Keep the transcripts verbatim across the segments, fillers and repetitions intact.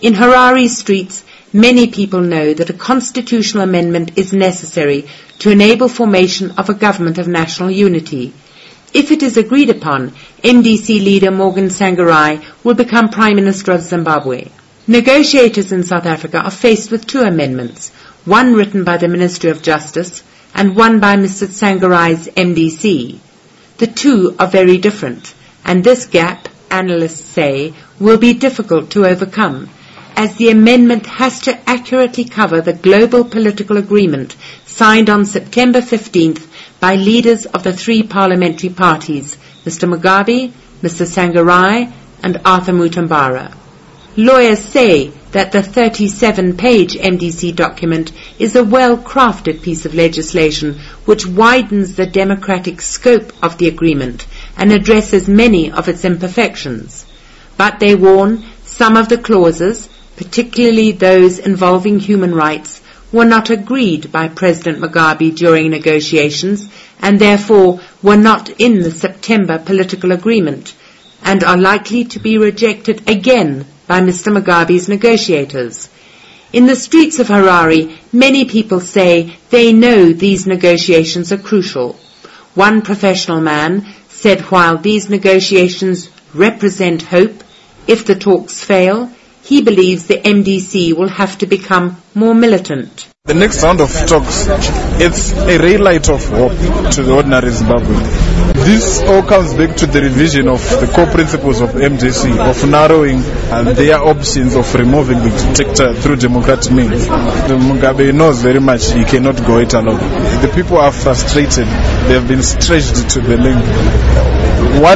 In Harare streets, many people know that a constitutional amendment is necessary to enable formation of a government of national unity. If it is agreed upon, M D C leader Morgan Tsvangirai will become Prime Minister of Zimbabwe. Negotiators in South Africa are faced with two amendments, one written by the Ministry of Justice and one by Mister Tsvangirai's M D C. The two are very different, and this gap, analysts say, will be difficult to overcome, as the amendment has to accurately cover the global political agreement signed on September fifteenth by leaders of the three parliamentary parties, Mister Mugabe, Mister Tsvangirai, and Arthur Mutambara. Lawyers say that the thirty-seven page M D C document is a well-crafted piece of legislation which widens the democratic scope of the agreement and addresses many of its imperfections. But they warn some of the clauses, particularly those involving human rights, were not agreed by President Mugabe during negotiations and therefore were not in the September political agreement and are likely to be rejected again by Mister Mugabe's negotiators. In the streets of Harare, many people say they know these negotiations are crucial. One professional man said while these negotiations represent hope, if the talks fail, he believes the M D C will have to become more militant. The next round of talks, it's a ray light of hope to the ordinary Zimbabwean. This all comes back to the revision of the core principles of M D C, of narrowing uh, their options of removing the dictator through democratic means. The Mugabe knows very much he cannot go it alone. The people are frustrated. They have been stretched to the limit. What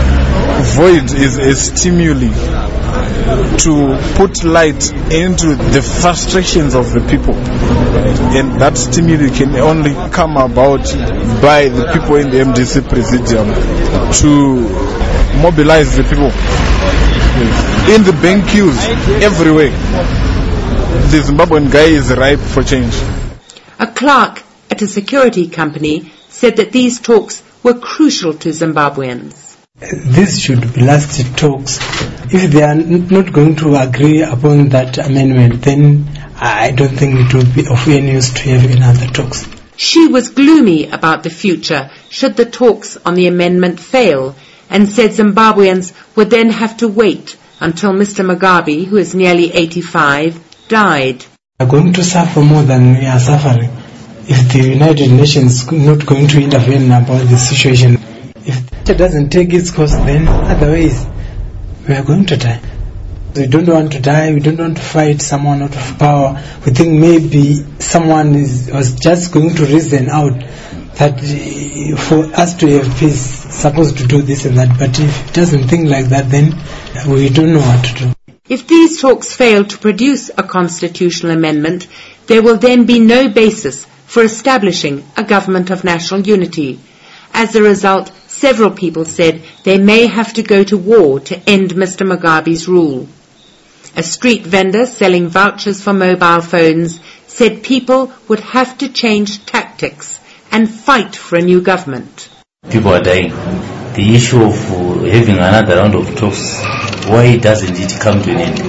void is a stimuli to put light into the frustrations of the people, and that stimuli can only come about by the people in the M D C presidium to mobilize the people in the bank queues everywhere. The Zimbabwean guy is ripe for change. A clerk at a security company said that these talks were crucial to Zimbabweans. This should be last talks. If they are not going to agree upon that amendment, then I don't think it will be of any use to have another talks. She was gloomy about the future should the talks on the amendment fail, and said Zimbabweans would then have to wait until Mister Mugabe, who is nearly eighty-five, died. We are going to suffer more than we are suffering if the United Nations is not going to intervene about the situation. If it doesn't take its course, then otherwise we are going to die. We don't want to die. We don't want to fight someone out of power. We think maybe someone is, was just going to reason out that for us to have peace, supposed to do this and that. But if it doesn't think like that, then we don't know what to do. If these talks fail to produce a constitutional amendment, there will then be no basis for establishing a government of national unity. As a result, several people said they may have to go to war to end Mister Mugabe's rule. A street vendor selling vouchers for mobile phones said people would have to change tactics and fight for a new government. People are dying. The issue of uh, having another round of talks, why doesn't it come to an end?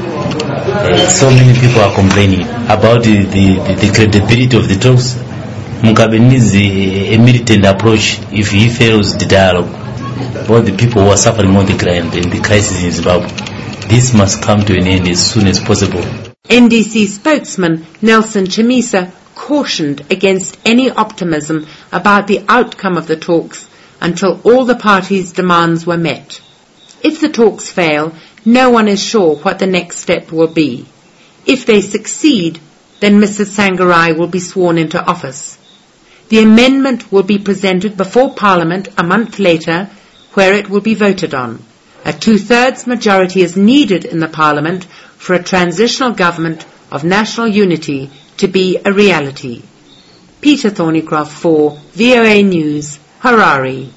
Uh, so many people are complaining about the, the, the, the credibility of the talks. Mugabe needs a, a militant approach if he fails the dialogue. All the people who are suffering on the ground and the crisis in Zimbabwe, this must come to an end as soon as possible. N D C spokesman Nelson Chamisa cautioned against any optimism about the outcome of the talks until all the parties' demands were met. If the talks fail, no one is sure what the next step will be. If they succeed, then Mister Tsvangirai will be sworn into office. The amendment will be presented before Parliament a month later, where it will be voted on. A two-thirds majority is needed in the Parliament for a transitional government of national unity to be a reality. Peter Thornycroft for V O A News, Harare.